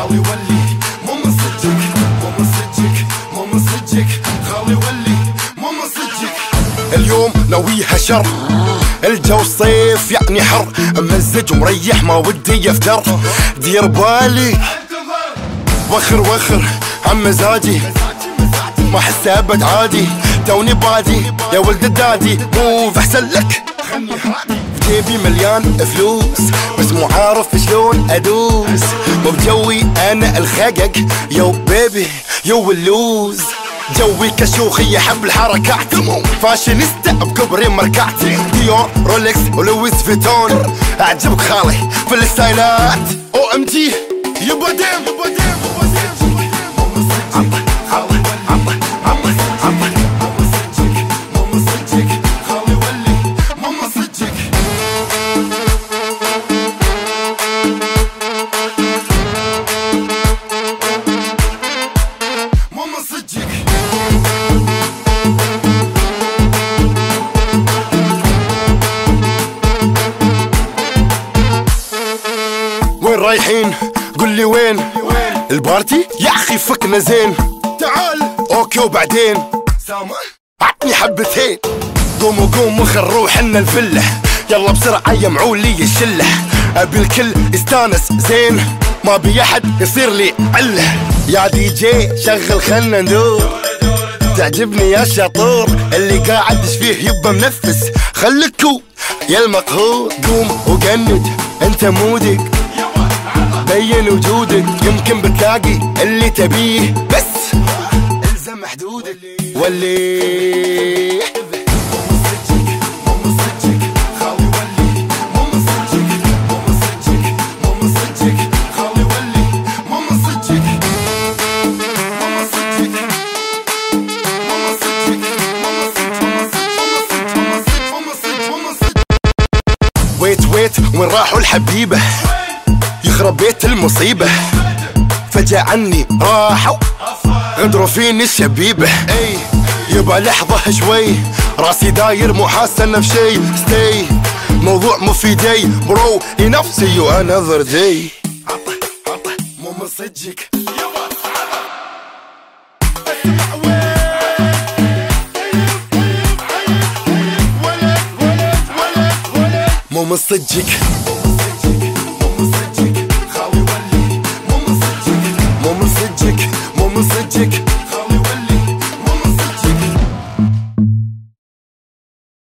خالي ولي مو من صدقك، مو من صدقك، مو من صدقك، خالي ولي مو من صدقك. اليوم ناويها شر، الجو صيف يعني حر، ممزج ومريح ما ودي يفتر. دير بالي وخر وخر عم مزاجي، ما احس ابد عادي، توني بادي يا ولد الدادي. موف احسن لك في جيبي مليان فلوس، بس مو عارف شلون ادوس. مو بجوي انا الخقق، يو بيبي يو اللوز. جوي كشوخي يحب الحركات، فاشينيستا بكبري مركعتي. ديور رولكس ولويس فيتون، اعجبك خالي في الستايلات. او ام جي يبا ديم يبا ديم يبا ديم. وين رايحين؟ قل لي وين البارتي؟ يا اخي فكنا زين، تعال اوكي وبعدين سامع عطني حبتين. قوموا قوموا خل نروح لنا الفله، يلا بسرعه يمعوا لي الشله. ابي الكل يستانس زين، ما بي احد يصير لي عله. يا دي جي شغل خلنا ندور، تعجبني يا شطور اللي قاعد فيه يبا منفس. خلكوا يا المقهور، قوم وقند انت مودك، بين وجودك يمكن بتلاقي اللي تبيه، بس الزم حدودك. ولي ويت وين راحوا الحبيبة؟ يخرب بيت المصيبة، فجأة عني راحوا غدروا فيني الشبيبة. اي يبقى لحظة شوي، راسي داير مو حاسة في شي. ستي موضوع مفيدي برو، لنفسي يو انذر داي. عطه مو من صدقك، مو من صدقك.